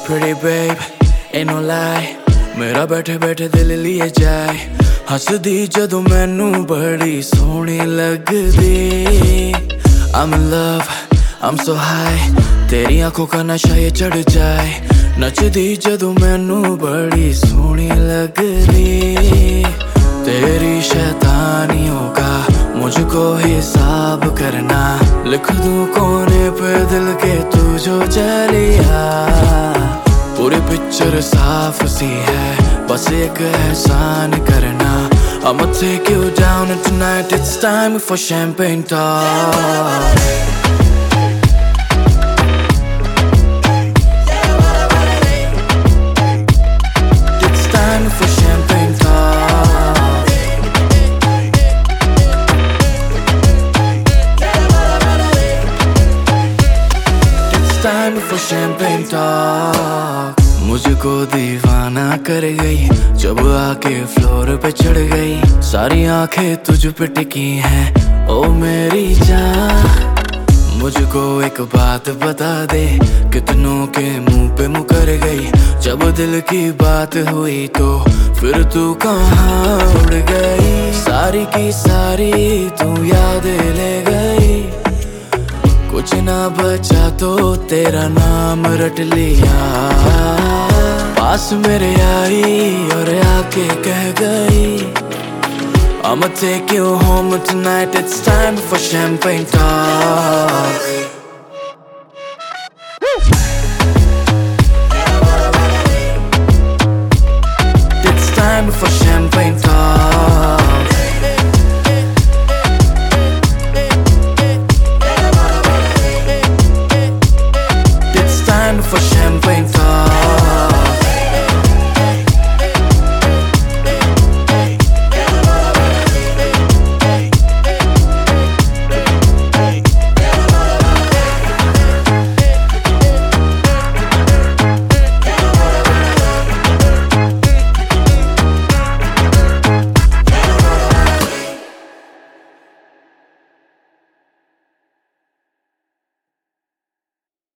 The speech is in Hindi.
pretty babe, ain't no lie, मेरा बैठे बैठे दिल लिए जाए। हसदी जदों मैनू बड़ी सोहनी लगदी। I'm in love, I'm so high, तेरी आंखों का नशा ये चढ़ जाए। नचदी जदों मैनू बड़ी सोहनी लगदी। तेरी शैतानियों का मुझको हिसाब करना, लिख दूं कोने पे दिल के तू जो चलिया। पूरी पिक्चर साफ सी है, बस एक एहसान करना। I'ma take you down and tonight it's time for champagne talk. It's time for champagne talk. It's time for champagne talk. मुझको दीवाना कर गई जब आके फ्लोर पे चढ़ गई। सारी आंखें तुझ पे टिकी हैं ओ मेरी जान। मुझको एक बात बता दे, कितनों के मुंह पे मुकर गई। जब दिल की बात हुई तो फिर तू कहाँ उड़ गई। सारी की सारी तू याद ले गई, कुछ ना बचा तो तेरा नाम रट लिया। पास मेरे आई और आके कह गई, I'ma take you home tonight, it's time for champagne talk.